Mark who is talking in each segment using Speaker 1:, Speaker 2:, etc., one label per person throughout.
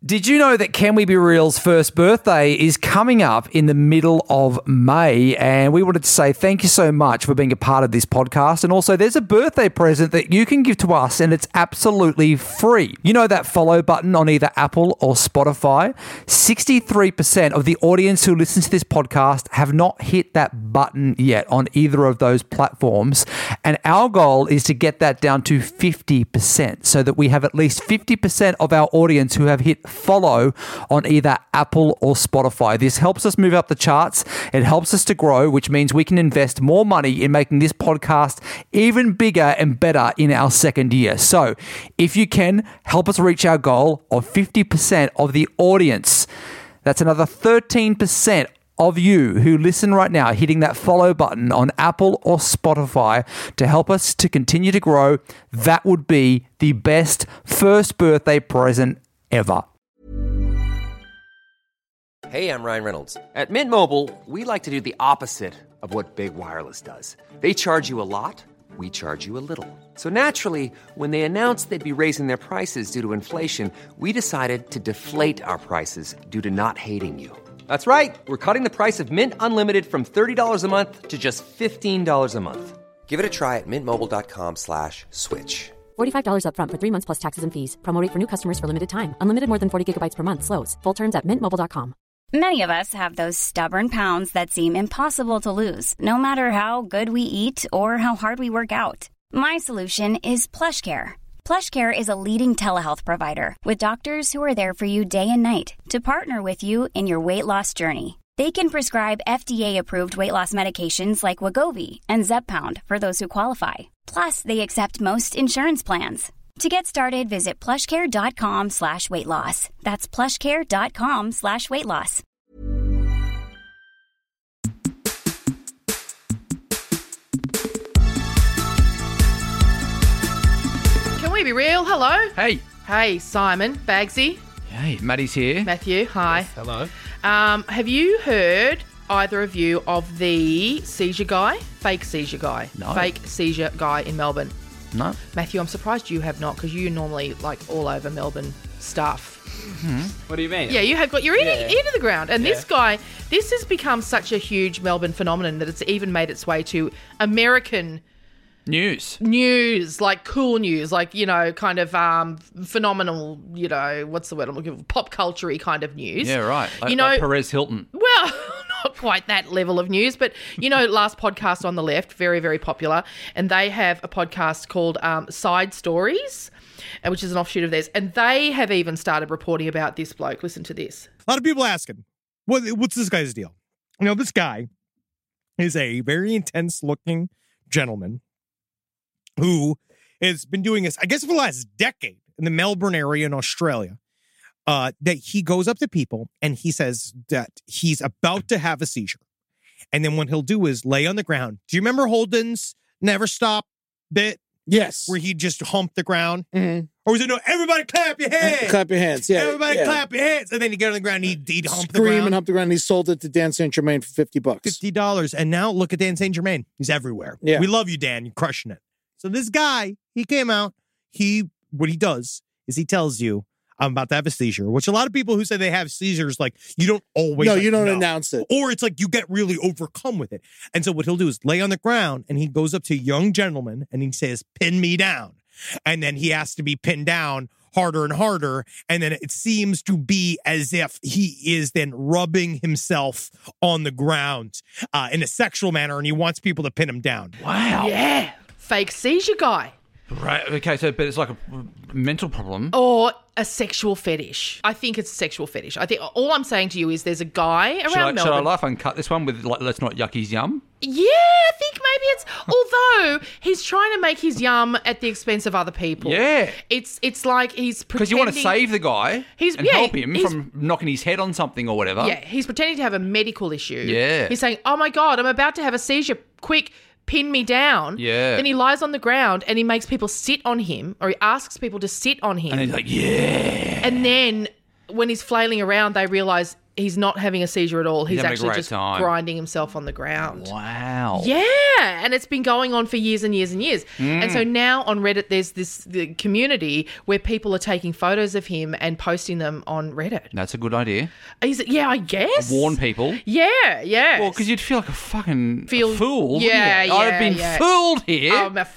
Speaker 1: Did you know that Can We Be Real's first birthday is coming up in the middle of May? And we wanted to say thank you so much for being a part of this podcast. And also, there's a birthday present that you can give to us, and it's absolutely free. You know that follow button on either Apple or Spotify? 63% of the audience who listens to this podcast have not hit that button yet on either of those platforms. And our goal is to get that down to 50% so that we have at least 50% of our audience who have hit follow on either Apple or Spotify. This helps us move up the charts. It helps us to grow, which means we can invest more money in making this podcast even bigger and better in our second year. So if you can, help us reach our goal of 50% of the audience. That's another 13% of you who listen right now hitting that follow button on Apple or Spotify to help us to continue to grow. That would be the best first birthday present ever.
Speaker 2: Hey, I'm Ryan Reynolds. At Mint Mobile, we like to do the opposite of what Big Wireless does. They charge you a lot, we charge you a little. So naturally, when they announced they'd be raising their prices due to inflation, we decided to deflate our prices due to not hating you. That's right. We're cutting the price of Mint Unlimited from $30 a month to just $15 a month. Give it a try at mintmobile.com/switch.
Speaker 3: $45 up front for 3 months plus taxes and fees. Promo rate for new customers for limited time. Unlimited more than 40 gigabytes per month slows. Full terms at mintmobile.com.
Speaker 4: Many of us have those stubborn pounds that seem impossible to lose, no matter how good we eat or how hard we work out. My solution is PlushCare. PlushCare is a leading telehealth provider with doctors who are there for you day and night to partner with you in your weight loss journey. They can prescribe FDA-approved weight loss medications like Wegovy and Zepbound for those who qualify. Plus, they accept most insurance plans. To get started, visit plushcare.com/weightloss. That's plushcare.com/weightloss.
Speaker 5: Can we be real? Hello?
Speaker 1: Hey.
Speaker 5: Hey, Simon, Bagsy,
Speaker 1: Hey, Maddie's here.
Speaker 5: Matthew, hi.
Speaker 6: Yes, hello.
Speaker 5: Have you heard, either of you, of the seizure guy? Fake seizure guy.
Speaker 1: No.
Speaker 5: Fake seizure guy in Melbourne.
Speaker 1: No.
Speaker 5: Matthew, I'm surprised you have not, because you're normally like all over Melbourne stuff.
Speaker 6: What do you mean?
Speaker 5: Yeah, you're into the ground. And this
Speaker 6: Yeah.
Speaker 5: guy, this has become such a huge Melbourne phenomenon that it's even made its way to American
Speaker 1: News.
Speaker 5: like cool news, like, you know, kind of phenomenal, you know, what's the word I'm looking for? Pop culture-y kind of news.
Speaker 1: Yeah, right. Like,
Speaker 5: you know,
Speaker 1: like Perez Hilton.
Speaker 5: well, not quite that level of news, but, you know, last podcast on the left, very, very popular, and they have a podcast called Side Stories, which is an offshoot of theirs, and they have even started reporting about this bloke. Listen to this.
Speaker 7: A lot of people asking, what's this guy's deal? You know, this guy is a very intense-looking gentleman who has been doing this, I guess, for the last decade in the Melbourne area in Australia, that he goes up to people and he says that he's about to have a seizure. And then what he'll do is lay on the ground. Do you remember Holden's Never Stop bit?
Speaker 6: Yes.
Speaker 7: Where he just humped the ground?
Speaker 6: Mm-hmm.
Speaker 7: Or was it, no, everybody clap your hands.
Speaker 6: Clap your hands, yeah.
Speaker 7: Everybody
Speaker 6: yeah.
Speaker 7: clap your hands. And then he get on the ground and he'd hump the
Speaker 6: Scream
Speaker 7: ground.
Speaker 6: and hump the ground. He sold it to Dan St. Germain for $50.
Speaker 7: $50. And now look at Dan St. Germain. He's everywhere.
Speaker 6: Yeah.
Speaker 7: We love you, Dan. You're crushing it. So this guy, he came out. What he does is he tells you, I'm about to have a seizure, which a lot of people who say they have seizures, like, you don't always
Speaker 6: No, you don't
Speaker 7: know.
Speaker 6: announce it.
Speaker 7: Or it's like you get really overcome with it. And so what he'll do is lay on the ground and he goes up to a young gentleman and he says, pin me down. And then he has to be pinned down harder and harder. And then it seems to be as if he is then rubbing himself on the ground in a sexual manner, and he wants people to pin him down.
Speaker 1: Wow.
Speaker 5: Yeah. Fake seizure guy.
Speaker 1: Right. Okay. So, but it's like a mental problem.
Speaker 5: Or a sexual fetish. I think it's a sexual fetish. I think all I'm saying to you is there's a guy around
Speaker 1: Should I
Speaker 5: Melbourne.
Speaker 1: laugh and cut this one with, like, let's not yuck his yum?
Speaker 5: Yeah, I think maybe it's. Although he's trying to make his yum at the expense of other people.
Speaker 1: Yeah.
Speaker 5: It's like he's pretending.
Speaker 1: Because you want to save the guy and help him
Speaker 5: he's-
Speaker 1: from knocking his head on something or whatever.
Speaker 5: Yeah, he's pretending to have a medical issue.
Speaker 1: Yeah.
Speaker 5: He's saying, "Oh my God, I'm about to have a seizure. Quick, pin me down."
Speaker 1: Yeah.
Speaker 5: Then he lies on the ground and he makes people sit on him, or he asks people to sit on him.
Speaker 1: And he's like, yeah.
Speaker 5: And then when he's flailing around, they realise He's not having a seizure at all. He's
Speaker 1: having a
Speaker 5: actually
Speaker 1: great
Speaker 5: just
Speaker 1: time.
Speaker 5: grinding himself on the ground.
Speaker 1: Wow.
Speaker 5: Yeah, and it's been going on for years and years and years. And so now on Reddit, there's the community where people are taking photos of him and posting them on Reddit.
Speaker 1: That's a good idea.
Speaker 5: Yeah, I guess.
Speaker 1: Warn people.
Speaker 5: Yeah, yeah.
Speaker 1: Well, because you'd feel like a fucking
Speaker 5: Feel-
Speaker 1: fool.
Speaker 5: Yeah,
Speaker 1: wouldn't you? I've been
Speaker 5: yeah.
Speaker 1: fooled here.
Speaker 5: I'm a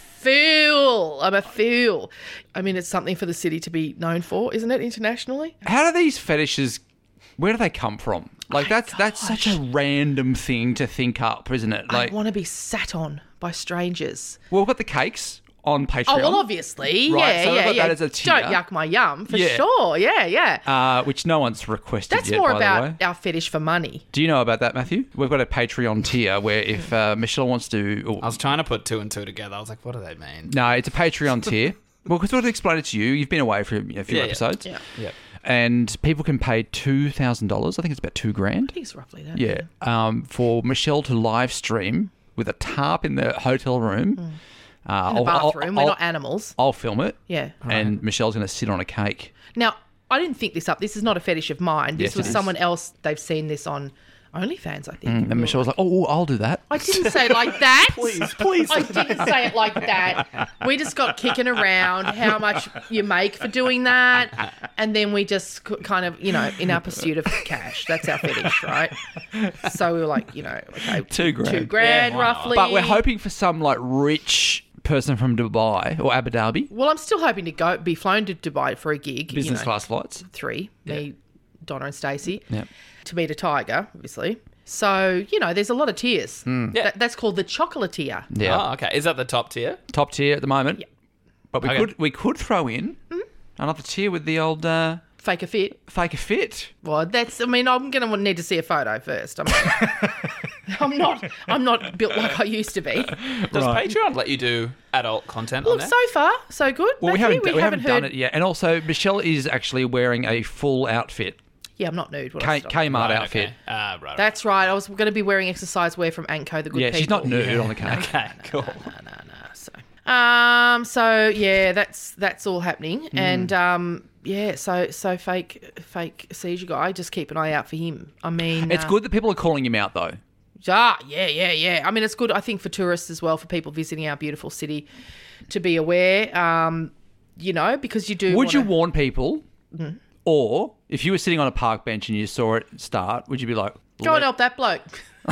Speaker 5: fool. I'm a fool. I mean, it's something for the city to be known for, isn't it, internationally?
Speaker 1: How do these fetishes? Where do they come from? Like that's such a random thing to think up, isn't it? Like,
Speaker 5: I want to be sat on by strangers.
Speaker 1: well, we've got the cakes on Patreon.
Speaker 5: Oh, well, obviously.
Speaker 1: Right,
Speaker 5: Yeah,
Speaker 1: so we've
Speaker 5: yeah,
Speaker 1: got
Speaker 5: yeah.
Speaker 1: that as a tier.
Speaker 5: Don't yuck my yum, for
Speaker 1: Yeah.
Speaker 5: sure. Yeah, yeah.
Speaker 1: which no one's requested
Speaker 5: That's
Speaker 1: yet,
Speaker 5: more
Speaker 1: by the way.
Speaker 5: about our fetish for money.
Speaker 1: Do you know about that, Matthew? We've got a Patreon tier where if Michelle wants to... or-
Speaker 8: I was trying to put two and two together. I was like, what do they mean?
Speaker 1: no, it's a Patreon tier. Well, because I'll explain it to you. You've been away for a few
Speaker 8: Yeah.
Speaker 1: episodes.
Speaker 5: Yeah.
Speaker 8: Yeah.
Speaker 1: And people can pay $2,000. I think it's about $2,000.
Speaker 5: I think it's roughly that.
Speaker 1: Yeah. For Michelle to live stream with a tarp in the hotel room.
Speaker 5: In the bathroom. We're not animals.
Speaker 1: I'll film it.
Speaker 5: Yeah.
Speaker 1: And Michelle's going to sit on a cake.
Speaker 5: Now, I didn't think this up. This is not a fetish of mine. This
Speaker 1: Yes, it
Speaker 5: was
Speaker 1: is.
Speaker 5: someone else. They've seen this on OnlyFans, I think.
Speaker 1: And Michelle was like, oh, I'll do that.
Speaker 5: I didn't say it like that.
Speaker 8: Please.
Speaker 5: I didn't say it like that. We just got kicking around how much you make for doing that. And then we just kind of, in our pursuit of cash. That's our fetish, right? So we were like, okay.
Speaker 1: $2,000.
Speaker 5: $2,000
Speaker 8: Yeah, why not?
Speaker 5: roughly.
Speaker 1: But we're hoping for some like rich person from Dubai or Abu Dhabi,
Speaker 5: Well, I'm still hoping to be flown to Dubai for a gig.
Speaker 1: business class flights.
Speaker 5: 3. Me, Donna and Stacey.
Speaker 1: Yep.
Speaker 5: To meet a tiger, obviously. So, there's a lot of tiers.
Speaker 8: Yeah.
Speaker 5: That's called the chocolatier.
Speaker 1: Yeah.
Speaker 8: Oh, okay. Is that the top tier?
Speaker 1: Top tier at the moment.
Speaker 5: Yeah.
Speaker 1: But we could throw in another tier with the old
Speaker 5: Fake a fit.
Speaker 1: fake a fit.
Speaker 5: Well, I'm going to need to see a photo first. I'm not built like I used to be.
Speaker 8: Does Patreon let you do adult content on
Speaker 5: Look,
Speaker 8: there?
Speaker 5: so far, so good.
Speaker 1: Well, we
Speaker 5: Matthew.
Speaker 1: haven't done
Speaker 5: heard.
Speaker 1: it yet. And also, Michelle is actually wearing a full outfit,
Speaker 5: Yeah, I'm not nude. What I
Speaker 1: Kmart
Speaker 8: Right,
Speaker 1: outfit.
Speaker 8: Okay. Right.
Speaker 5: That's right. I was going to be wearing exercise wear from Anko, the good
Speaker 1: Yeah,
Speaker 5: people.
Speaker 1: she's not nude on the cake.
Speaker 8: Okay, cool.
Speaker 5: So yeah, that's all happening, and so fake seizure guy. Just keep an eye out for him. I mean,
Speaker 1: It's good that people are calling him out, though.
Speaker 5: Yeah. I mean, it's good. I think for tourists as well, for people visiting our beautiful city, to be aware. Because you do.
Speaker 1: Would you
Speaker 5: wanna-
Speaker 1: warn people, or if you were sitting on a park bench and you saw it start, would you be like,
Speaker 5: Go and help that bloke.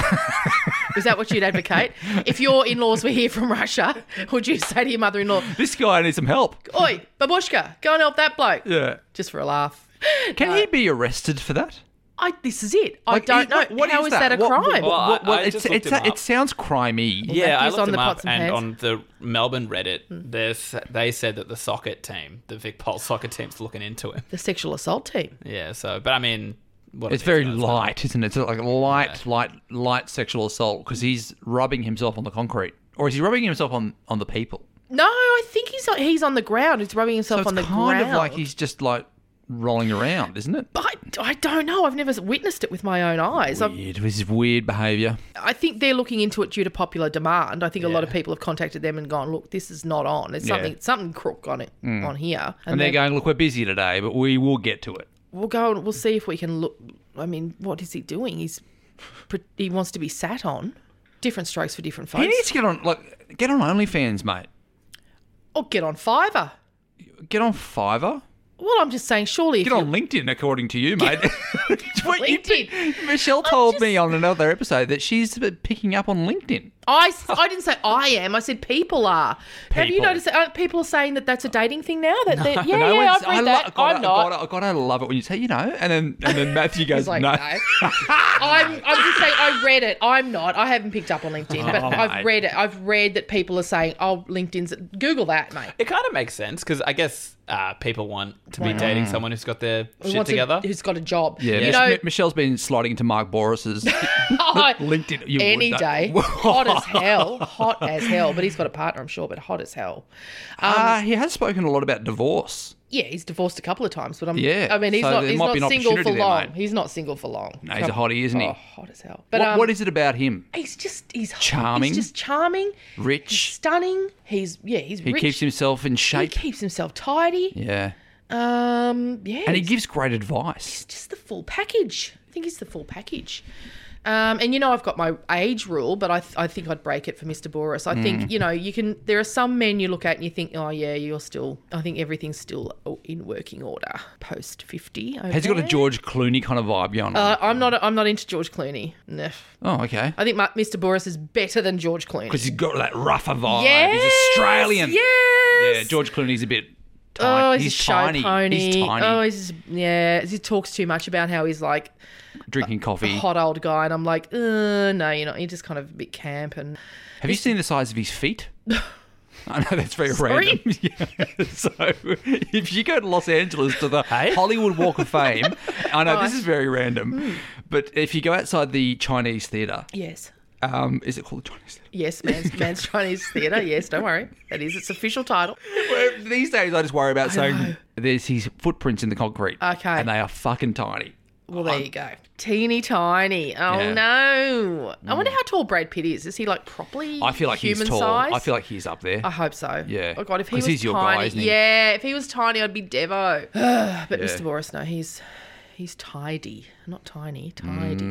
Speaker 5: Is that what you'd advocate? If your in-laws were here from Russia, would you say to your mother-in-law,
Speaker 1: this guy needs some help?
Speaker 5: "Oi, babushka, go and help that bloke"?
Speaker 1: Yeah.
Speaker 5: Just for a laugh.
Speaker 1: Can he be arrested for that?
Speaker 5: This is it. I
Speaker 1: Like,
Speaker 5: don't know.
Speaker 1: what
Speaker 5: How is that a crime?
Speaker 8: Well, I
Speaker 1: it,
Speaker 8: just looked him up.
Speaker 1: it sounds crimey.
Speaker 8: Yeah, I
Speaker 5: Matthew's
Speaker 8: looked
Speaker 5: on
Speaker 8: them
Speaker 5: the
Speaker 8: up,
Speaker 5: pots and
Speaker 8: and
Speaker 5: pans.
Speaker 8: on the Melbourne Reddit, they said that the soccer team, the Vic Pulse soccer team's looking into him.
Speaker 5: The sexual assault team.
Speaker 8: Yeah, so, but I mean, what
Speaker 1: It's
Speaker 8: are
Speaker 1: very
Speaker 8: these guys
Speaker 1: light, isn't it? It's like light sexual assault because he's rubbing himself on the concrete, or is he rubbing himself on the people?
Speaker 5: No, I think he's on the ground. He's rubbing
Speaker 1: So
Speaker 5: himself
Speaker 1: it's
Speaker 5: on the
Speaker 1: kind
Speaker 5: ground.
Speaker 1: of like he's just like rolling around, isn't it?
Speaker 5: But I don't know. I've never witnessed it with my own eyes.
Speaker 1: Weird. This is weird behaviour.
Speaker 5: I think they're looking into it due to popular demand. I think a lot of people have contacted them and gone, "Look, this is not on. There's something crook on it on here."
Speaker 1: And they're going, look, we're busy today, but we will get to it.
Speaker 5: We'll go and we'll see if we can look. I mean, what is he doing? He wants to be sat on. Different strokes for different folks.
Speaker 1: He needs to get on OnlyFans, mate.
Speaker 5: Or get on Fiverr.
Speaker 1: Get on Fiverr.
Speaker 5: Well, I'm just saying, surely if
Speaker 1: Get on LinkedIn, according to you, mate.
Speaker 5: LinkedIn.
Speaker 1: Michelle told me on another episode that she's picking up on LinkedIn.
Speaker 5: I didn't say I am. I said people are. Have you
Speaker 1: People.
Speaker 5: noticed that people are saying that that's a dating thing now? That I've read that.
Speaker 1: I
Speaker 5: I'm not.
Speaker 1: I gotta love it when you say, and then Matthew goes,
Speaker 5: He's like,
Speaker 1: no.
Speaker 5: no. I'm just saying, I read it. I'm not. I haven't picked up on LinkedIn, but I've
Speaker 1: mate.
Speaker 5: read it. I've read that people are saying, "Oh, LinkedIn's." Google that, mate.
Speaker 8: It kind of makes sense because I guess people want to be dating someone who's got their shit together.
Speaker 5: Who's got a job?
Speaker 1: Yeah,
Speaker 5: You know,
Speaker 1: Michelle's been sliding into Mark Boris's LinkedIn. You
Speaker 5: any
Speaker 1: would,
Speaker 5: day, hot as hell. But he's got a partner, I'm sure. But hot as hell.
Speaker 1: He has spoken a lot about divorce.
Speaker 5: Yeah, he's divorced a couple of times, but
Speaker 1: Yeah,
Speaker 5: I mean, he's
Speaker 1: so
Speaker 5: not.
Speaker 1: there
Speaker 5: He's
Speaker 1: might
Speaker 5: not
Speaker 1: be an
Speaker 5: single for
Speaker 1: opportunity there,
Speaker 5: long.
Speaker 1: mate.
Speaker 5: He's not single for long.
Speaker 1: No, he's a hottie, isn't he?
Speaker 5: Oh, hot as hell. But
Speaker 1: What is it about him?
Speaker 5: He's
Speaker 1: Charming?
Speaker 5: He's just charming.
Speaker 1: Rich?
Speaker 5: He's stunning. He's
Speaker 1: He
Speaker 5: rich.
Speaker 1: keeps himself in
Speaker 5: He
Speaker 1: shape.
Speaker 5: keeps himself tidy.
Speaker 1: Yeah.
Speaker 5: Yeah.
Speaker 1: And he gives great advice.
Speaker 5: It's just the full package. think he's the full package. And I've got my age rule, but I think I'd break it for Mr. Boris. I think, you can, there are some men you look at and you think, oh yeah, I think everything's still in working order post 50. Okay?
Speaker 1: Has he got a George Clooney kind of vibe going on?
Speaker 5: I'm not into George Clooney. No.
Speaker 1: Oh, okay.
Speaker 5: I think Mr. Boris is better than George Clooney.
Speaker 1: Because he's got that rougher vibe.
Speaker 5: Yes,
Speaker 1: He's Australian.
Speaker 5: Yes.
Speaker 1: Yeah, George Clooney's a bit tiny.
Speaker 5: He's a show
Speaker 1: tiny.
Speaker 5: pony.
Speaker 1: He's tiny.
Speaker 5: He talks too much about how he's like
Speaker 1: drinking coffee.
Speaker 5: a hot old guy, and I'm like, no, you're not. You're just kind of a bit camp. And
Speaker 1: have you seen the size of his feet? I know that's very
Speaker 5: Sorry?
Speaker 1: random. Yeah. So if you go to Los Angeles to the Hollywood Walk of Fame, I know this is very random, but if you go outside the Chinese theatre,
Speaker 5: yes.
Speaker 1: Is it called the Chinese theatre?
Speaker 5: Yes, man's Chinese theatre. Yes, don't worry. That is its official title.
Speaker 1: Well, these days I just worry about saying there's his footprints in the concrete.
Speaker 5: Okay.
Speaker 1: And they are fucking tiny.
Speaker 5: Well, there you go. Teeny tiny. Oh, no. I wonder how tall Brad Pitt is. Is he, like, properly
Speaker 1: I feel like
Speaker 5: human
Speaker 1: he's tall.
Speaker 5: size?
Speaker 1: I feel like he's up there.
Speaker 5: I hope so.
Speaker 1: Yeah.
Speaker 5: Oh, God, if he
Speaker 1: 'Cause
Speaker 5: was
Speaker 1: he's your
Speaker 5: tiny.
Speaker 1: guy, isn't he?
Speaker 5: Yeah, if he was tiny, I'd be Devo. But
Speaker 1: Yeah.
Speaker 5: Mr. Boris, no, he's tidy. Not tiny, tidy.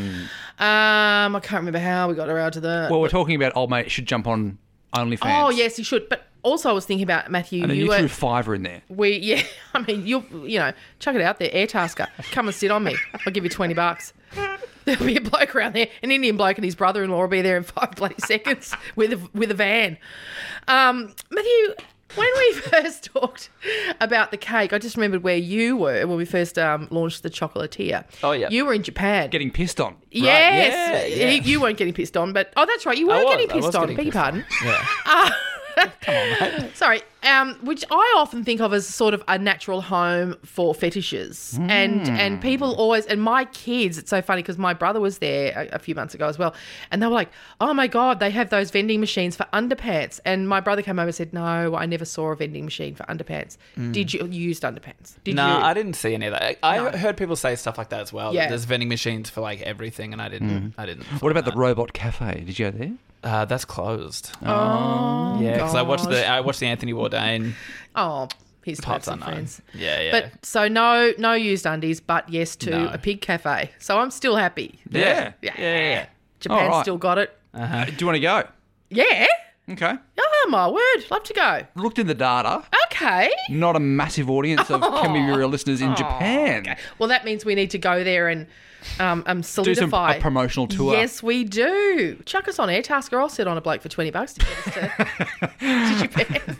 Speaker 5: I can't remember how we got around to that.
Speaker 1: Well, we're talking about old mate should jump on OnlyFans.
Speaker 5: Oh, yes, he should. But also I was thinking about, Matthew,
Speaker 1: And then you
Speaker 5: were...
Speaker 1: threw Fiverr in there.
Speaker 5: I mean, chuck it out there, Airtasker. Come and sit on me. I'll give you $20. There'll be a bloke around there, an Indian bloke, and his brother-in-law will be there in 5 bloody seconds with a van. Matthew, when we first talked about the cake, I just remembered where you were when we first launched the chocolatier.
Speaker 8: Oh, yeah.
Speaker 5: You were in Japan.
Speaker 1: Getting pissed on.
Speaker 5: Yes.
Speaker 8: Yeah.
Speaker 5: You weren't getting pissed on, but... Oh, that's right. You were getting pissed on. Beg your pardon.
Speaker 8: Yeah.
Speaker 5: Come on, mate. Sorry. Which I often think of as sort of a natural home for fetishes. And people always, and my kids, it's so funny because my brother was there a few months ago as well. And they were like, oh my God, they have those vending machines for underpants. And my brother came over and said, no, I never saw a vending machine for underpants. Did you used underpants? Did
Speaker 8: No,
Speaker 5: you?
Speaker 8: I didn't see any of that. I heard people say stuff like that as well.
Speaker 5: Yeah.
Speaker 8: There's vending machines for like everything, and I didn't.
Speaker 1: What about the Robot Cafe? Did you go there?
Speaker 8: That's closed.
Speaker 5: Oh,
Speaker 8: Yeah, because I watched
Speaker 5: gosh.
Speaker 8: the Anthony Bourdain
Speaker 5: Oh, his
Speaker 8: Parts
Speaker 5: types of
Speaker 8: Unknown.
Speaker 5: friends.
Speaker 8: Yeah.
Speaker 5: But so no used undies, but yes to a pig cafe. So I'm still happy.
Speaker 1: Yeah.
Speaker 8: Yeah.
Speaker 5: Japan's
Speaker 1: All right.
Speaker 5: still got it.
Speaker 1: Do you want to go?
Speaker 5: Yeah.
Speaker 1: Okay.
Speaker 5: Oh, my word. Love to go.
Speaker 1: Looked in the data.
Speaker 5: Okay.
Speaker 1: Not a massive audience of Can We Be Real listeners in Japan.
Speaker 5: Okay. Well, that means we need to go there and
Speaker 1: Do
Speaker 5: solidify.
Speaker 1: a promotional tour.
Speaker 5: Yes, we do. Chuck us on Airtasker. I'll sit on a bloke for $20 to get us to Japan.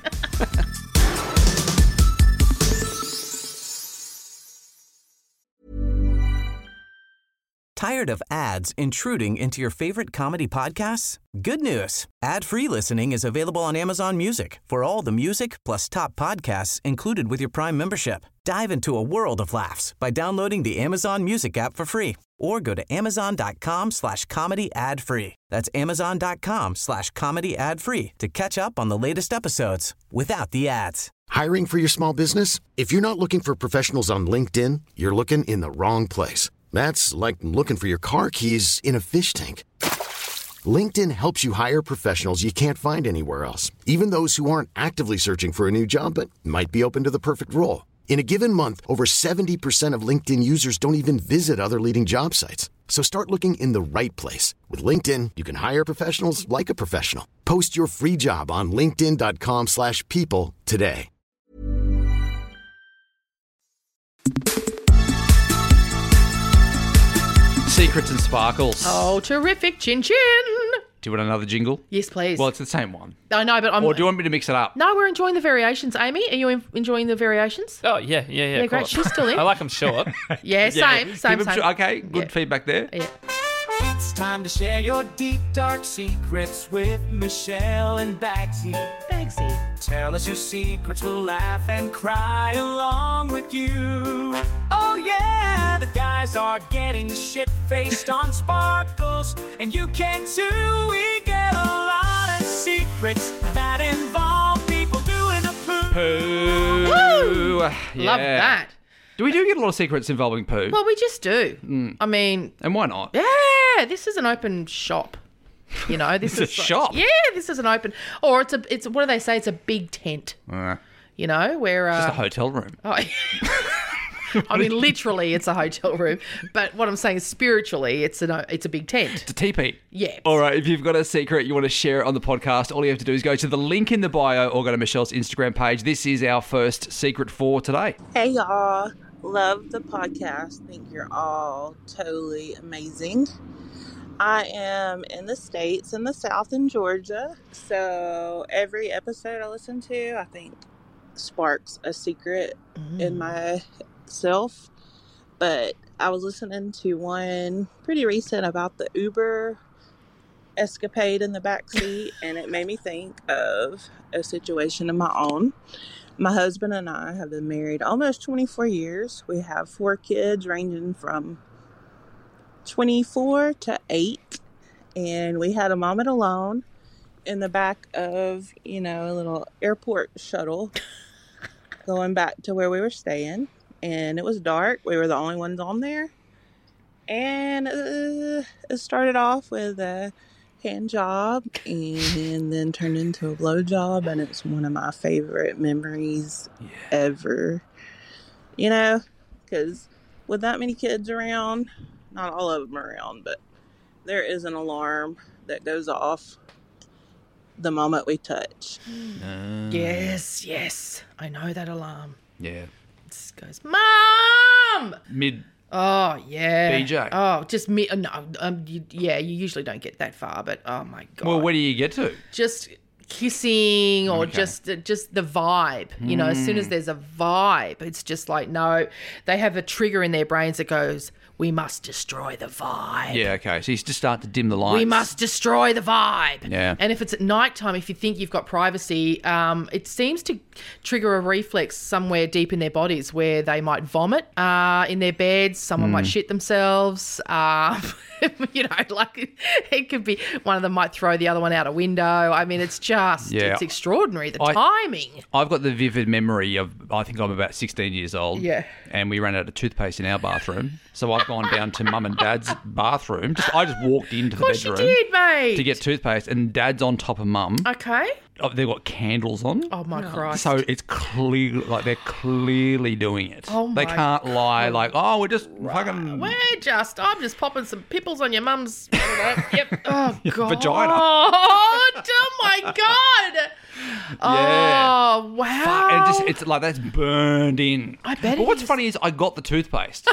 Speaker 9: Tired of ads intruding into your favorite comedy podcasts? Good news. Ad-free listening is available on Amazon Music for all the music plus top podcasts included with your Prime membership. Dive into a world of laughs by downloading the Amazon Music app for free or go to amazon.com/comedy ad-free. That's amazon.com/comedy ad-free to catch up on the latest episodes without the ads.
Speaker 10: Hiring for your small business? If you're not looking for professionals on LinkedIn, you're looking in the wrong place. That's like looking for your car keys in a fish tank. LinkedIn helps you hire professionals you can't find anywhere else, even those who aren't actively searching for a new job but might be open to the perfect role. In a given month, over 70% of LinkedIn users don't even visit other leading job sites. So start looking in the right place. With LinkedIn, you can hire professionals like a professional. Post your free job on linkedin.com/people today.
Speaker 1: Secrets and Sparkles.
Speaker 5: Oh, terrific. Chin chin.
Speaker 1: Do you want another jingle?
Speaker 5: Yes, please.
Speaker 1: Well, it's the same one.
Speaker 5: I know, but I'm...
Speaker 1: Or do you want me to mix it up?
Speaker 5: No, we're enjoying the variations. Amy, are you enjoying the variations?
Speaker 8: Oh, yeah.
Speaker 5: Yeah, great.
Speaker 8: Cool.
Speaker 5: She's still in.
Speaker 8: I like them short.
Speaker 5: Yeah, same.
Speaker 1: Give 'em okay, good
Speaker 5: Yeah.
Speaker 1: feedback there.
Speaker 5: Yeah.
Speaker 11: It's time to share your deep, dark secrets with Michelle and Bagsy.
Speaker 5: Bagsy.
Speaker 11: Tell us your secrets, we'll laugh and cry along with you. Oh yeah, the guys are getting shit-faced on Sparkles, and you can too. We get a lot of secrets that involve people doing a poo.
Speaker 1: Poo.
Speaker 5: Woo!
Speaker 1: Yeah.
Speaker 5: Love that.
Speaker 1: Do we get a lot of secrets involving poo?
Speaker 5: Well, we just do. I mean...
Speaker 1: And why not?
Speaker 5: Yeah, this is an open shop. You know, this
Speaker 1: It's
Speaker 5: is
Speaker 1: a shop?
Speaker 5: Yeah, this is an open... Or it's what do they say? It's a big tent. You know, where...
Speaker 1: Just a hotel room.
Speaker 5: Oh, I mean, literally, it's a hotel room. But what I'm saying is spiritually, it's a big tent.
Speaker 1: It's a teepee.
Speaker 5: Yeah.
Speaker 1: All right. If you've got a secret you want to share it on the podcast, all you have to do is go to the link in the bio or go to Michelle's Instagram page. This is our first secret for today.
Speaker 12: Hey, y'all. Love the podcast. Think you're all totally amazing. I am in the States, in the South in Georgia. So every episode I listen to, I think sparks a secret in myself. But I was listening to one pretty recent about the Uber escapade in the backseat, and it made me think of a situation of my own. My husband and I have been married almost 24 years. We have 4 kids ranging from 24 to 8. And we had a moment alone in the back of, a little airport shuttle going back to where we were staying. And it was dark. We were the only ones on there. And it started off with a hand job and then turned into a blow job, and it's one of my favorite memories ever. Because with that many kids around, not all of them around, but there is an alarm that goes off the moment we touch.
Speaker 5: Yes. I know that alarm.
Speaker 1: Yeah.
Speaker 5: It goes, Mom!
Speaker 1: Mid.
Speaker 5: Oh, yeah.
Speaker 1: BJ.
Speaker 5: Oh, just me. No, you usually don't get that far, but oh my God.
Speaker 1: Well, where do you get to?
Speaker 5: Just kissing or just the vibe. As soon as there's a vibe, it's just like, no, they have a trigger in their brains that goes, we must destroy the vibe.
Speaker 1: Yeah, okay. So you just start to dim the lights.
Speaker 5: We must destroy the vibe.
Speaker 1: Yeah.
Speaker 5: And if it's at nighttime, if you think you've got privacy, it seems to trigger a reflex somewhere deep in their bodies where they might vomit in their beds. Someone might shit themselves. It could be one of them might throw the other one out a window. I mean, it's just, it's extraordinary, the timing.
Speaker 1: I've got the vivid memory of, I think I'm about 16 years old.
Speaker 5: Yeah.
Speaker 1: And we ran out of toothpaste in our bathroom. So I've gone down to Mum and Dad's bathroom. I just walked into the bedroom.
Speaker 5: Of course you did, mate.
Speaker 1: To get toothpaste, and Dad's on top of Mum.
Speaker 5: Okay.
Speaker 1: They've got candles on.
Speaker 5: Oh, my Christ.
Speaker 1: So it's clear, they're clearly doing it.
Speaker 5: Oh, my
Speaker 1: They can't lie we're just fucking...
Speaker 5: I'm just popping some pimples on your mum's, yep. Oh, God.
Speaker 1: Vagina.
Speaker 5: Oh, my God.
Speaker 1: Yeah.
Speaker 5: Oh, wow.
Speaker 1: And it's like that's burned in.
Speaker 5: I bet.
Speaker 1: But what's funny is I got the toothpaste.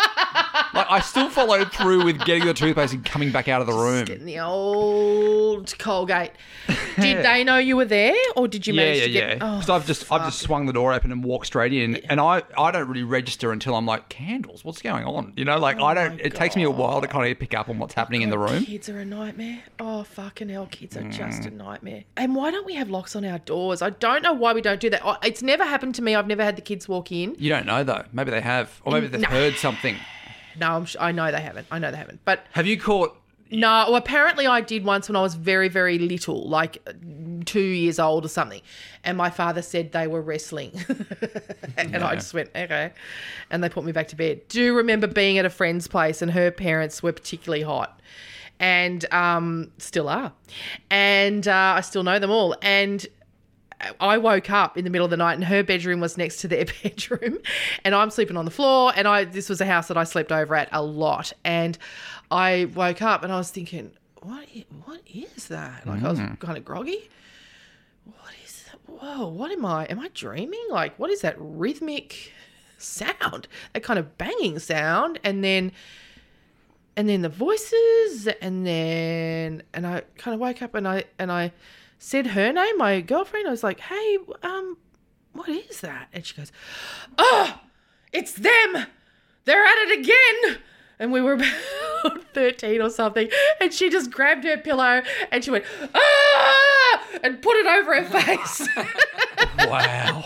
Speaker 1: I still followed through with getting the toothpaste and coming back out of the room.
Speaker 5: Getting the old Colgate. Did they know you were there, or did you manage to get?
Speaker 1: Yeah. Because I've just swung the door open and walked straight in, and I don't really register until I'm like, candles. What's going on? I don't. It takes me a while to kind of pick up on what's happening in the room.
Speaker 5: Kids are a nightmare. Oh, fucking hell, kids are just a nightmare. And why don't we have locks on our doors? I don't know why we don't do that. It's never happened to me. I've never had the kids walk in.
Speaker 1: You don't know though. Maybe they have, or maybe they've heard something.
Speaker 5: No, I know they haven't. But
Speaker 1: have you caught?
Speaker 5: No, well, apparently I did once when I was very, very little, like 2 years old or something. And my father said they were wrestling. And I just went, okay. And they put me back to bed. Do remember being at a friend's place, and her parents were particularly hot. And still are. And I still know them all. And I woke up in the middle of the night, and her bedroom was next to their bedroom, and I'm sleeping on the floor, and this was a house that I slept over at a lot, and I woke up and I was thinking, what is that? Like I was kind of groggy. What is that? Whoa, what am I dreaming? Like, what is that rhythmic sound? That kind of banging sound, and then the voices, and I kind of woke up and I said her name, my girlfriend. I was like, hey, what is that? And she goes, oh, it's them. They're at it again. And we were about 13 or something. And she just grabbed her pillow and she went, ah, and put it over her face.
Speaker 1: Wow.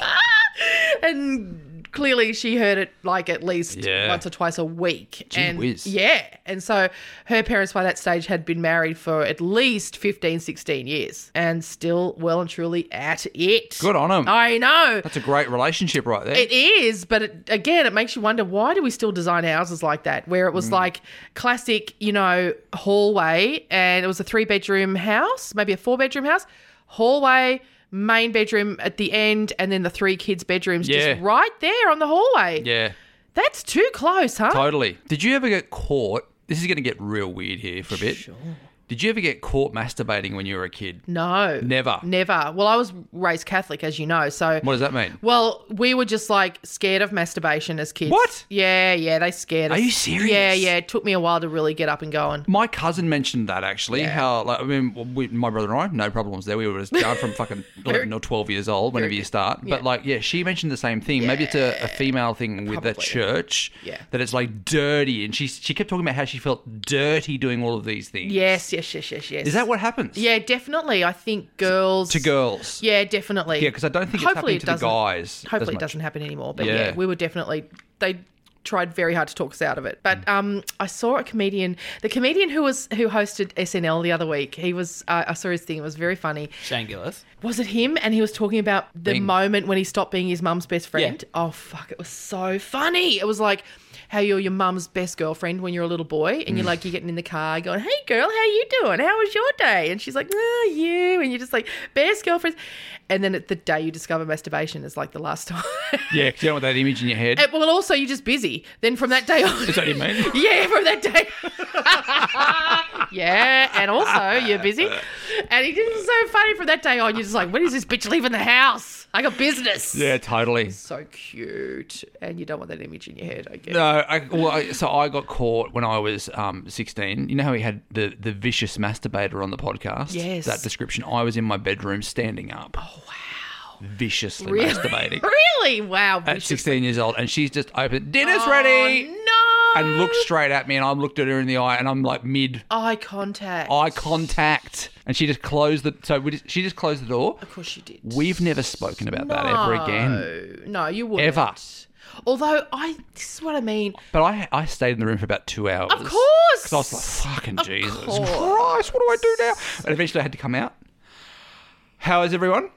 Speaker 5: And clearly she heard it like at least once or twice a week.
Speaker 1: Gee whiz.
Speaker 5: Yeah. And so her parents by that stage had been married for at least 15, 16 years and still well and truly at it.
Speaker 1: Good on them.
Speaker 5: I know.
Speaker 1: That's a great relationship right there.
Speaker 5: It is, but it makes you wonder, why do we still design houses like that, where it was like classic, hallway, and it was a 3-bedroom house, maybe a 4-bedroom house, hallway, main bedroom at the end, and then the 3 kids' bedrooms just right there on the hallway.
Speaker 1: Yeah.
Speaker 5: That's too close, huh?
Speaker 1: Totally. Did you ever get caught? This is going to get real weird here for a bit.
Speaker 5: Sure.
Speaker 1: Did you ever get caught masturbating when you were a kid?
Speaker 5: No.
Speaker 1: Never?
Speaker 5: Never. Well, I was raised Catholic, as you know, so...
Speaker 1: What does that mean?
Speaker 5: Well, we were just, like, scared of masturbation as kids.
Speaker 1: What?
Speaker 5: Yeah, they scared us.
Speaker 1: Are you serious?
Speaker 5: Yeah. It took me a while to really get up and going.
Speaker 1: My cousin mentioned that, actually.
Speaker 5: Yeah.
Speaker 1: How, like, I mean, my brother and I, no problems there. We were just going from fucking 11 or 12 years old whenever you start. But, like, yeah, she mentioned the same thing. Maybe it's a female thing with the church.
Speaker 5: Yeah.
Speaker 1: That it's, like, dirty. And she kept talking about how she felt dirty doing all of these things.
Speaker 5: Yes.
Speaker 1: Is that what happens?
Speaker 5: Yeah, definitely. I think girls...
Speaker 1: To girls?
Speaker 5: Yeah, definitely.
Speaker 1: Yeah, because I don't think it's happening to the guys.
Speaker 5: Hopefully it doesn't happen anymore. But yeah, we were definitely... They tried very hard to talk us out of it. But I saw a comedian... The comedian who hosted SNL the other week, he was... I saw his thing. It was very funny.
Speaker 8: Shane Gillis.
Speaker 5: Was it him? And he was talking about the moment when he stopped being his mum's best friend. Yeah. Oh, fuck. It was so funny. It was like... how you're your mum's best girlfriend when you're a little boy and you're getting in the car going, hey girl, how you doing? How was your day? And she's like, oh, you. And you're just like, best girlfriends. And then the day you discover masturbation is like the last time.
Speaker 1: Yeah, because you don't want that image in your head.
Speaker 5: Well, also you're just busy. Then from that day on.
Speaker 1: Is that what you mean?
Speaker 5: Yeah, from that day. Yeah, and also you're busy. And it was so funny from that day on. You're just like, when is this bitch leaving the house? I got business.
Speaker 1: Yeah, totally.
Speaker 5: So cute. And you don't want that image in your head, I guess.
Speaker 1: No, so I got caught when I was 16. You know how we had the vicious masturbator on the podcast?
Speaker 5: Yes.
Speaker 1: That description. I was in my bedroom standing up.
Speaker 5: Oh, wow.
Speaker 1: Viciously
Speaker 5: Really?
Speaker 1: masturbating.
Speaker 5: Really? Wow.
Speaker 1: At 16 years old. And she's just opened, dinner's ready.
Speaker 5: No.
Speaker 1: And looked straight at me and I looked at her in the eye and I'm like mid.
Speaker 5: Eye contact. And
Speaker 1: she just closed she just closed the door.
Speaker 5: Of course she did.
Speaker 1: We've never spoken about that ever again.
Speaker 5: No, you wouldn't.
Speaker 1: Ever.
Speaker 5: Although this is what I mean.
Speaker 1: But I stayed in the room for about 2 hours.
Speaker 5: Of course.
Speaker 1: Because I was like, fucking Jesus
Speaker 5: course.
Speaker 1: Christ, what do I do now? And eventually I had to come out. How is everyone?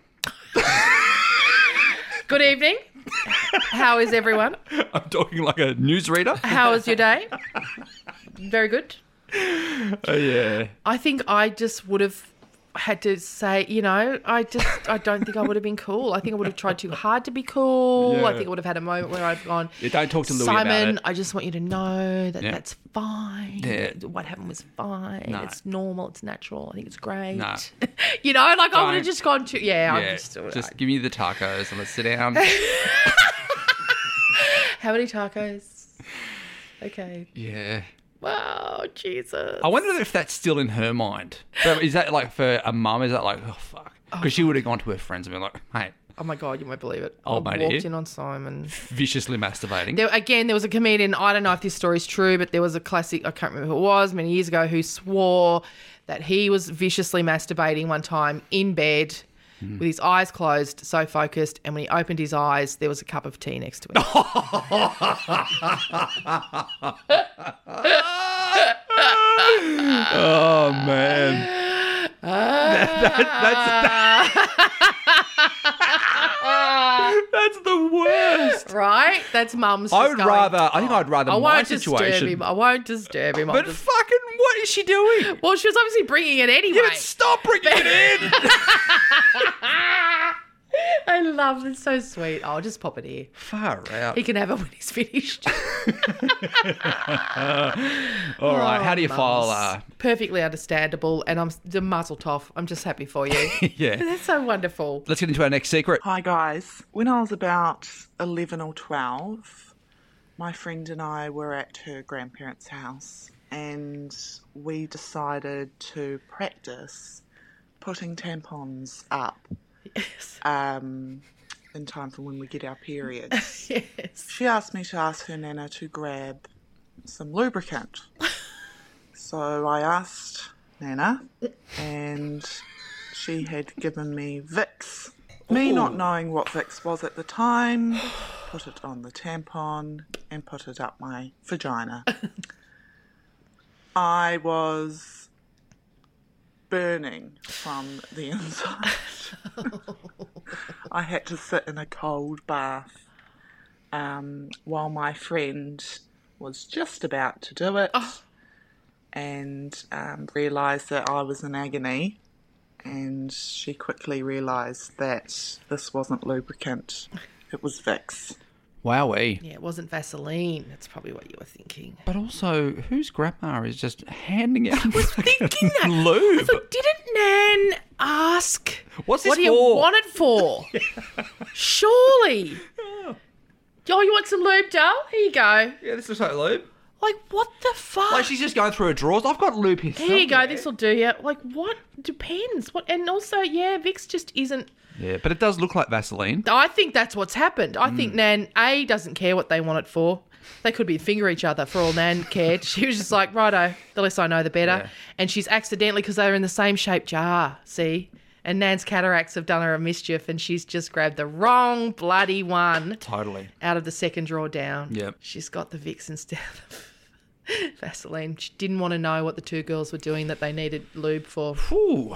Speaker 5: Good evening. How is everyone?
Speaker 1: I'm talking like a newsreader.
Speaker 5: How was your day? Very good.
Speaker 1: Yeah.
Speaker 5: I think I just would have had to say, I don't think I would have been cool. I think I would have tried too hard to be cool.
Speaker 1: Yeah.
Speaker 5: I think I would have had a moment where I've gone,
Speaker 1: don't talk to Louis
Speaker 5: Simon,
Speaker 1: about it.
Speaker 5: I just want you to know that that's fine.
Speaker 1: Yeah.
Speaker 5: What happened was fine.
Speaker 1: No.
Speaker 5: It's normal. It's natural. I think it's great.
Speaker 1: No.
Speaker 5: I would have just gone to, I'm
Speaker 1: just give me the tacos and let's sit down.
Speaker 5: How many tacos? Okay.
Speaker 1: Yeah.
Speaker 5: Wow, Jesus.
Speaker 1: I wonder if that's still in her mind. But is that like for a mum? Is that like, oh, fuck? Because she would have gone to her friends and been like, hey.
Speaker 5: Oh, my God, you won't believe it.
Speaker 1: Old
Speaker 5: I
Speaker 1: mate
Speaker 5: walked
Speaker 1: here.
Speaker 5: in on Simon.
Speaker 1: Viciously masturbating.
Speaker 5: There was a comedian, I don't know if this story's true, but there was a classic, I can't remember who it was, many years ago, who swore that he was viciously masturbating one time in bed with his eyes closed, so focused, and when he opened his eyes, there was a cup of tea next to him.
Speaker 1: Oh, man. That's the worst.
Speaker 5: Right? That's mum's.
Speaker 1: I think I'd rather my situation.
Speaker 5: I won't disturb him.
Speaker 1: But fucking, what is she doing?
Speaker 5: Well, she was obviously bringing it anyway.
Speaker 1: Yeah, but stop bringing it in.
Speaker 5: I love it. It's so sweet. I'll just pop it here.
Speaker 1: Far out.
Speaker 5: He can have it when he's finished.
Speaker 1: All right. How do you file?
Speaker 5: Perfectly understandable. And I'm the mazel tov. I'm just happy for you.
Speaker 1: Yeah.
Speaker 5: That's so wonderful.
Speaker 1: Let's get into our next secret.
Speaker 13: Hi, guys. When I was about 11 or 12, my friend and I were at her grandparents' house and we decided to practice putting tampons up.
Speaker 5: Yes.
Speaker 13: In time for when we get our periods.
Speaker 5: Yes.
Speaker 13: She asked me to ask her nana to grab some lubricant. So I asked Nana, and she had given me Vicks. Me not knowing what Vicks was at the time, put it on the tampon and put it up my vagina. I was burning from the inside. I had to sit in a cold bath while my friend was just about to do it and realised that I was in agony, and she quickly realised that this wasn't lubricant, it was Vicks.
Speaker 1: Wowee.
Speaker 5: Yeah, it wasn't Vaseline. That's probably what you were thinking.
Speaker 1: But also, whose grandma is just handing out
Speaker 5: Thinking that.
Speaker 1: lube?
Speaker 5: I thought, didn't Nan ask,
Speaker 1: What's this
Speaker 5: what do you
Speaker 1: for?
Speaker 5: want it for? Surely. Oh, you want some lube, doll? Here you go.
Speaker 1: Yeah, this looks like lube.
Speaker 5: Like, what the fuck?
Speaker 1: Like she's just going through her drawers. I've got lube here.
Speaker 5: Here you go. This will do you. Like, what? Depends. What? And also, yeah, Vicks just isn't.
Speaker 1: Yeah, but it does look like Vaseline.
Speaker 5: I think that's what's happened. I think Nan, A, doesn't care what they want it for. They could be finger each other for all Nan cared. She was just like, righto, the less I know, the better.
Speaker 1: Yeah.
Speaker 5: And she's accidentally, because they were in the same shaped jar, see? And Nan's cataracts have done her a mischief, and she's just grabbed the wrong bloody one
Speaker 1: Totally.
Speaker 5: out of the second drawer down.
Speaker 1: Yep.
Speaker 5: She's got the Vicks instead of Vaseline. She didn't want to know what the two girls were doing that they needed lube for.
Speaker 1: Ooh.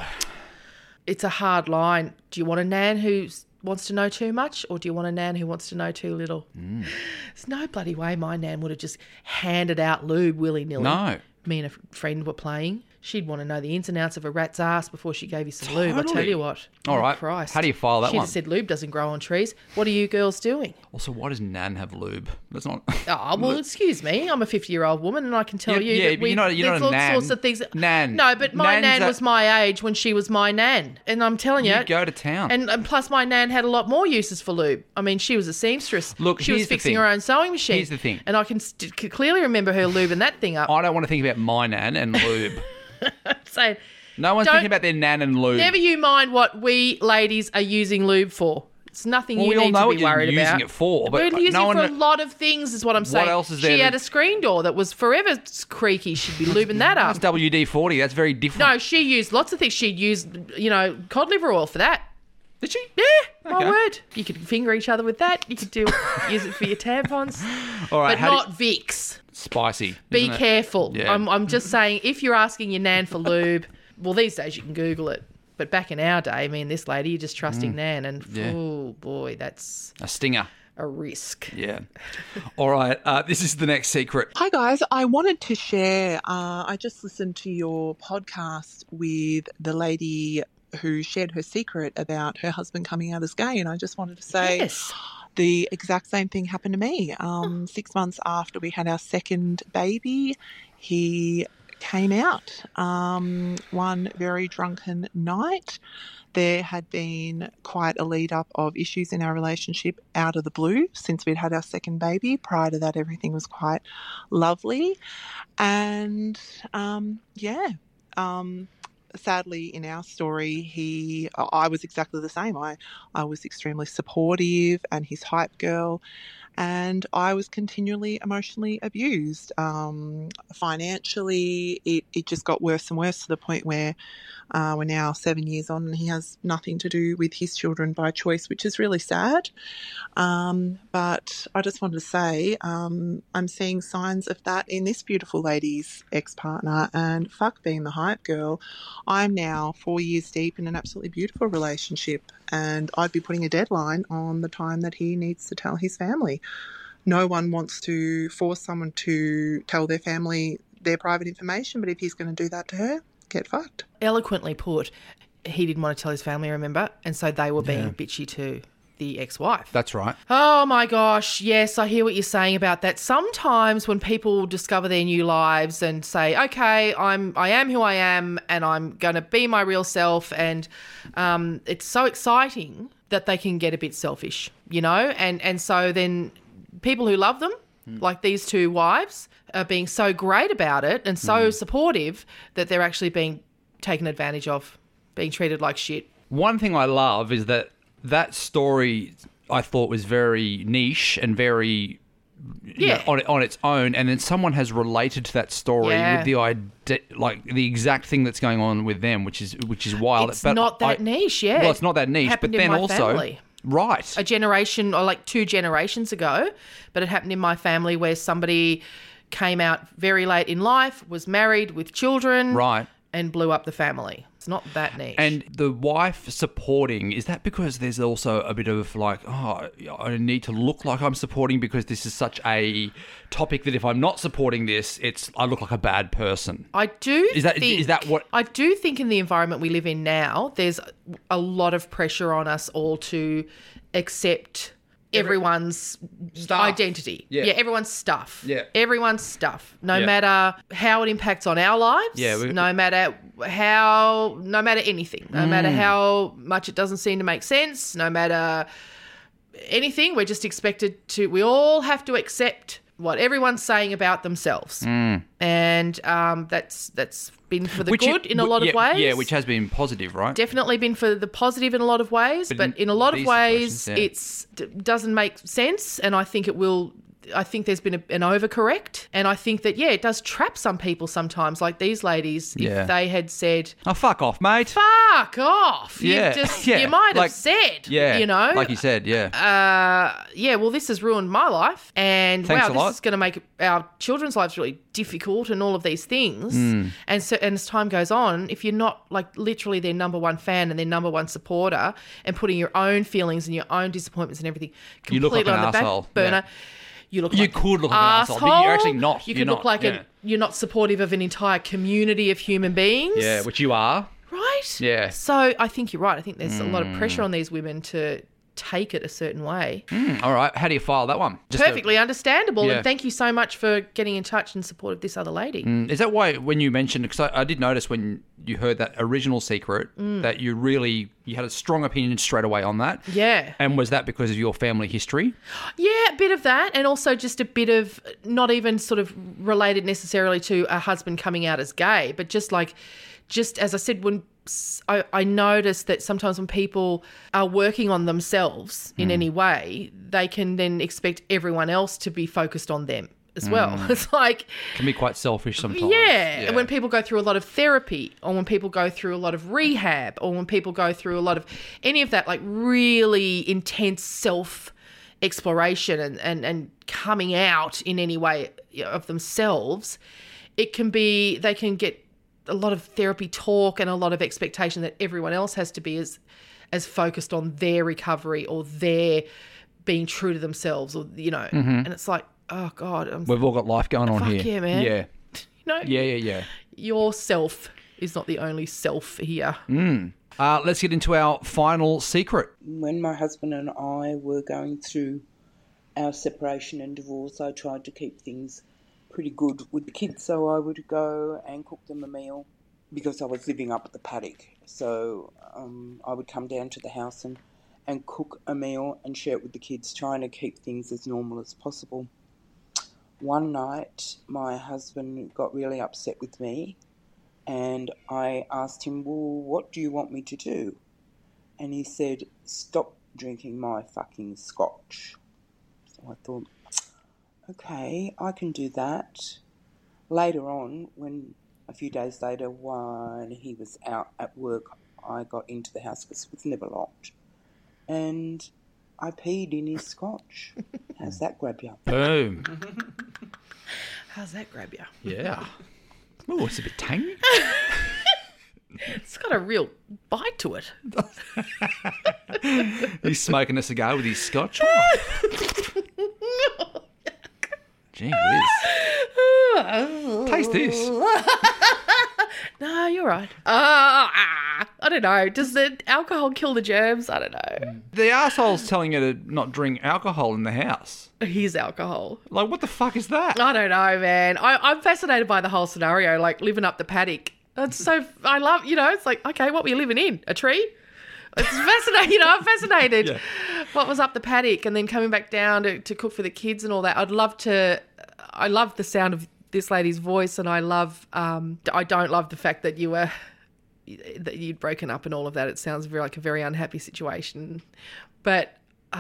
Speaker 5: It's a hard line. Do you want a Nan who wants to know too much, or do you want a Nan who wants to know too little? There's no bloody way my Nan would have just handed out lube willy-nilly.
Speaker 1: No.
Speaker 5: Me and a friend were playing. She'd want to know the ins and outs of a rat's ass before she gave you some lube. I tell
Speaker 1: Totally.
Speaker 5: you what.
Speaker 1: All right.
Speaker 5: Christ.
Speaker 1: How do you file that
Speaker 5: She'd
Speaker 1: one?
Speaker 5: have said lube doesn't grow on trees. What are you girls doing?
Speaker 1: Also, why does Nan have lube? That's not.
Speaker 5: Oh, well, excuse me. I'm a 50-year-old woman, and I can tell you
Speaker 1: Yeah,
Speaker 5: that
Speaker 1: but you're not
Speaker 5: there's
Speaker 1: a
Speaker 5: all
Speaker 1: Nan.
Speaker 5: sorts of things.
Speaker 1: Nan.
Speaker 5: No, but my
Speaker 1: Nan's
Speaker 5: Nan was my age when she was my Nan. And I'm telling you.
Speaker 1: You go to town.
Speaker 5: And plus, my Nan had a lot more uses for lube. I mean, she was a seamstress.
Speaker 1: Look,
Speaker 5: she was
Speaker 1: here's the
Speaker 5: fixing
Speaker 1: thing.
Speaker 5: her own sewing machine.
Speaker 1: Here's the thing.
Speaker 5: And I can clearly remember her lubing that thing up.
Speaker 1: I don't want to think about my Nan and lube.
Speaker 5: Saying,
Speaker 1: No one's
Speaker 5: Don't-
Speaker 1: thinking about their Nan and lube.
Speaker 5: never you mind what we ladies are using lube for. It's nothing
Speaker 1: Well,
Speaker 5: you
Speaker 1: we all
Speaker 5: need
Speaker 1: know
Speaker 5: to
Speaker 1: what
Speaker 5: be
Speaker 1: you're
Speaker 5: worried
Speaker 1: using
Speaker 5: about.
Speaker 1: it for, but
Speaker 5: we're using
Speaker 1: no
Speaker 5: it for
Speaker 1: one-
Speaker 5: a lot of things, is what I'm saying.
Speaker 1: else is there
Speaker 5: She
Speaker 1: that-
Speaker 5: had a screen door that was forever creaky. She'd be lubing that up.
Speaker 1: That's WD-40. That's very different.
Speaker 5: No, she used lots of things. She'd used, cod liver oil for that.
Speaker 1: Did she?
Speaker 5: Yeah, my
Speaker 1: Okay.
Speaker 5: word. You could finger each other with that. You could use it for your tampons.
Speaker 1: All right.
Speaker 5: But
Speaker 1: how do
Speaker 5: not Vicks.
Speaker 1: spicy.
Speaker 5: Be
Speaker 1: isn't it?
Speaker 5: careful.
Speaker 1: Yeah.
Speaker 5: I'm just saying, if you're asking your Nan for lube, well, these days you can Google it. But back in our day, I mean, this lady, you're just trusting Nan, and
Speaker 1: Yeah.
Speaker 5: oh boy, that's
Speaker 1: A stinger.
Speaker 5: a risk.
Speaker 1: Yeah. All right. This is the next secret.
Speaker 13: Hi guys, I wanted to share, I just listened to your podcast with the lady who shared her secret about her husband coming out as gay, and I just wanted to say
Speaker 5: Yes.
Speaker 13: the exact same thing happened to me. 6 months after we had our second baby, he came out one very drunken night. There had been quite a lead up of issues in our relationship out of the blue since we'd had our second baby. Prior to that, everything was quite lovely. And sadly, in our story, I was exactly the same. I was extremely supportive and his hype girl, and I was continually emotionally abused. Financially, it just got worse and worse to the point where we're now 7 years on and he has nothing to do with his children by choice, which is really sad. But I just wanted to say I'm seeing signs of that in this beautiful lady's ex-partner, and fuck being the hype girl. I'm now 4 years deep in an absolutely beautiful relationship, and I'd be putting a deadline on the time that he needs to tell his family. No one wants to force someone to tell their family their private information, but if he's going to do that to her, get fucked.
Speaker 5: Eloquently put, he didn't want to tell his family, remember? And so they were being bitchy to the ex-wife.
Speaker 1: That's right.
Speaker 5: Oh my gosh, yes, I hear what you're saying about that. Sometimes when people discover their new lives and say, okay, I am who I am and I'm going to be my real self, and it's so exciting that they can get a bit selfish, and so then people who love them, like these two wives, are being so great about it and so supportive that they're actually being taken advantage of, being treated like shit.
Speaker 1: One thing I love is that story I thought was very niche and very on its own, and then someone has related to that story with the idea, like the exact thing that's going on with them, which is wild.
Speaker 5: It's not that niche, yeah.
Speaker 1: Well, it's not that niche,
Speaker 5: Happened
Speaker 1: but
Speaker 5: in
Speaker 1: then
Speaker 5: my
Speaker 1: also
Speaker 5: family.
Speaker 1: Right.
Speaker 5: A generation, or like 2 generations ago, but it happened in my family where somebody came out very late in life, was married with children,
Speaker 1: Right.
Speaker 5: and blew up the family. It's not that niche.
Speaker 1: And the wife supporting, is that because there's also a bit of like, oh, I need to look like I'm supporting because this is such a topic that if I'm not supporting this, I look like a bad person.
Speaker 5: I do
Speaker 1: Is that what?
Speaker 5: I do think in the environment we live in now, there's a lot of pressure on us all to accept everyone's identity.
Speaker 1: Yeah.
Speaker 5: Everyone's stuff.
Speaker 1: Yeah.
Speaker 5: Everyone's stuff. No
Speaker 1: Yeah.
Speaker 5: matter how it impacts on our lives.
Speaker 1: Yeah,
Speaker 5: no matter anything. No matter how much it doesn't seem to make sense. No matter anything. We're just expected to. We all have to accept what everyone's saying about themselves, and that's been for the good in a lot of ways.
Speaker 1: Yeah, which has been positive, right?
Speaker 5: Definitely been for the positive in a lot of ways, but in a lot of
Speaker 1: these
Speaker 5: ways,
Speaker 1: situations,
Speaker 5: doesn't make sense, and I think it will. I think there's been an overcorrect, and I think that it does trap some people sometimes, like these ladies.
Speaker 1: Yeah.
Speaker 5: If they had said,
Speaker 1: "Oh, fuck off, mate,"
Speaker 5: fuck off.
Speaker 1: Yeah.
Speaker 5: You might have said,
Speaker 1: like you said,
Speaker 5: well, this has ruined my life, and
Speaker 1: Thanks a
Speaker 5: this
Speaker 1: lot.
Speaker 5: is going to make our children's lives really difficult, and all of these things. And so, and as time goes on, if you're not like literally their number one fan and their number one supporter, and putting your own feelings and your own disappointments and everything
Speaker 1: You look
Speaker 5: completely
Speaker 1: like an
Speaker 5: on the
Speaker 1: arsehole.
Speaker 5: back burner.
Speaker 1: Yeah.
Speaker 5: You look
Speaker 1: You
Speaker 5: like
Speaker 1: could look like
Speaker 5: an
Speaker 1: an arsehole, but you're actually not.
Speaker 5: You
Speaker 1: You're
Speaker 5: could look
Speaker 1: not,
Speaker 5: like
Speaker 1: yeah.
Speaker 5: you're not supportive of an entire community of human beings.
Speaker 1: Yeah, which you are.
Speaker 5: Right?
Speaker 1: Yeah.
Speaker 5: So I think you're right. I think there's a lot of pressure on these women to take it a certain way.
Speaker 1: All right. How do you file that one?
Speaker 5: Perfectly understandable.
Speaker 1: Yeah.
Speaker 5: And thank you so much for getting in touch in support of this other lady.
Speaker 1: Is that why when you mentioned, because I did notice when you heard that original secret that you had a strong opinion straight away on that?
Speaker 5: Yeah.
Speaker 1: And was that because of your family history?
Speaker 5: Yeah, a bit of that, and also just a bit of not even sort of related necessarily to a husband coming out as gay, but just as I said, when I noticed that sometimes when people are working on themselves in any way, they can then expect everyone else to be focused on them as well. It's like...
Speaker 1: Can be quite selfish sometimes.
Speaker 5: Yeah. When people go through a lot of therapy, or when people go through a lot of rehab, or when people go through a lot of any of that, like really intense self-exploration and coming out in any way of themselves, they can get a lot of therapy talk and a lot of expectation that everyone else has to be as focused on their recovery or their being true to themselves, or and it's like, oh God,
Speaker 1: we've all got life going on here.
Speaker 5: Yeah, man.
Speaker 1: Yeah. Yeah.
Speaker 5: Your self is not the only self here.
Speaker 1: Let's get into our final secret.
Speaker 14: When my husband and I were going through our separation and divorce, I tried to keep things pretty good with the kids, so I would go and cook them a meal because I was living up at the paddock. So I would come down to the house and cook a meal and share it with the kids, trying to keep things as normal as possible. One night, my husband got really upset with me, and I asked him, well, what do you want me to do? And he said, stop drinking my fucking scotch. So I thought, okay, I can do that. Later on, a few days later, when he was out at work, I got into the house because it was never locked, and I peed in his scotch. How's that grab you?
Speaker 1: Boom.
Speaker 5: How's that grab you?
Speaker 1: Yeah. Oh, it's a bit tangy.
Speaker 5: It's got a real bite to it.
Speaker 1: He's smoking a cigar with his scotch. Gee whiz. Taste this.
Speaker 5: No, you're right. I don't know. Does the alcohol kill the germs? I don't know.
Speaker 1: The asshole's telling you to not drink alcohol in the house.
Speaker 5: Here's alcohol.
Speaker 1: Like, what the fuck is that?
Speaker 5: I don't know, man. I'm fascinated by the whole scenario, like living up the paddock. That's so, I love, it's like, okay, what were you living in? A tree? It's fascinating, I'm fascinated. Yeah. What was up the paddock, and then coming back down to cook for the kids and all that. I love the sound of this lady's voice, and I don't love the fact that you'd broken up and all of that. It sounds like a very unhappy situation. But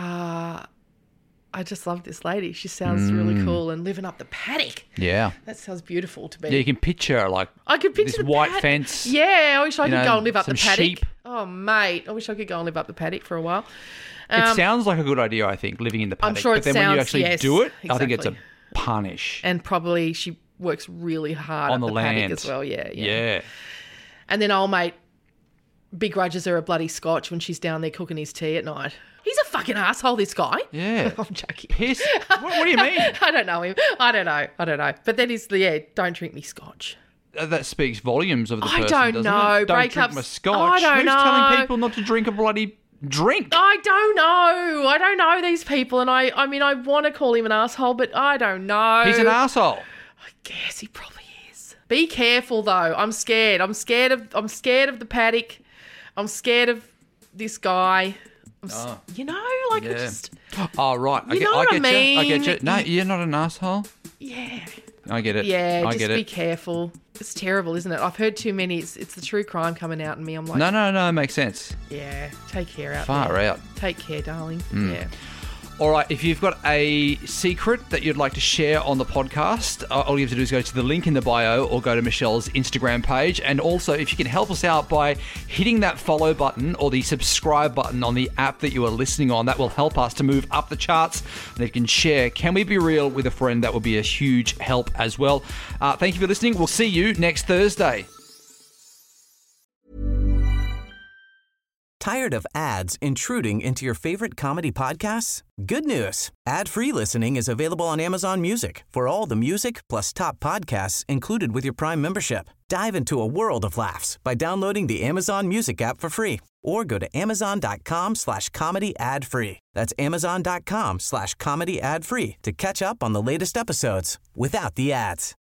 Speaker 5: I just love this lady. She sounds really cool, and living up the paddock.
Speaker 1: Yeah.
Speaker 5: That sounds beautiful to me.
Speaker 1: Yeah, you can picture
Speaker 5: I could picture
Speaker 1: this white fence.
Speaker 5: Yeah, I wish I could go and live up the paddock.
Speaker 1: Sheep.
Speaker 5: Oh, mate, I wish I could go and live up the paddock for a while.
Speaker 1: It sounds like a good idea, I think, living in the paddock.
Speaker 5: I'm sure it
Speaker 1: but then when you actually
Speaker 5: yes,
Speaker 1: do it,
Speaker 5: exactly.
Speaker 1: I think it's a punish.
Speaker 5: And probably she works really hard
Speaker 1: on
Speaker 5: up
Speaker 1: the
Speaker 5: paddock
Speaker 1: land
Speaker 5: as well.
Speaker 1: Yeah.
Speaker 5: And then old mate begrudges her a bloody scotch when she's down there cooking his tea at night. He's a fucking asshole, this guy.
Speaker 1: Yeah.
Speaker 5: I'm joking.
Speaker 1: Piss. What do you mean?
Speaker 5: I don't know him. I don't know. But then he's, don't drink me scotch.
Speaker 1: That speaks volumes of the person,
Speaker 5: I don't
Speaker 1: doesn't
Speaker 5: know.
Speaker 1: it? Don't
Speaker 5: breakups.
Speaker 1: drink my scotch.
Speaker 5: I don't
Speaker 1: Who's
Speaker 5: know.
Speaker 1: telling people not to drink a bloody drink?
Speaker 5: I don't know. I don't know these people, and I mean, I want to call him an asshole, but I don't know.
Speaker 1: He's an asshole.
Speaker 5: I guess he probably is. Be careful, though. I'm scared. I'm scared of the paddock. I'm scared of this guy. You know, like I just.
Speaker 1: Oh, right.
Speaker 5: You know what I mean?
Speaker 1: I get you. No, you're not an asshole.
Speaker 5: Yeah.
Speaker 1: I get it.
Speaker 5: Yeah,
Speaker 1: I
Speaker 5: just
Speaker 1: get
Speaker 5: be
Speaker 1: it.
Speaker 5: careful. It's terrible, isn't it? I've heard too many. It's the true crime coming out in me. I'm like,
Speaker 1: No, it makes sense.
Speaker 5: yeah, take care out
Speaker 1: Far
Speaker 5: there.
Speaker 1: out.
Speaker 5: Take care, darling.
Speaker 1: Mm.
Speaker 5: Yeah.
Speaker 1: All right, if you've got a secret that you'd like to share on the podcast, all you have to do is go to the link in the bio or go to Michelle's Instagram page. And also, if you can help us out by hitting that follow button or the subscribe button on the app that you are listening on, that will help us to move up the charts. And if you can share Can We Be Real with a friend, that would be a huge help as well. Thank you for listening. We'll see you next Thursday.
Speaker 9: Tired of ads intruding into your favorite comedy podcasts? Good news. Ad-free listening is available on Amazon Music for all the music plus top podcasts included with your Prime membership. Dive into a world of laughs by downloading the Amazon Music app for free or go to amazon.com/comedy ad-free. That's amazon.com/comedy ad-free to catch up on the latest episodes without the ads.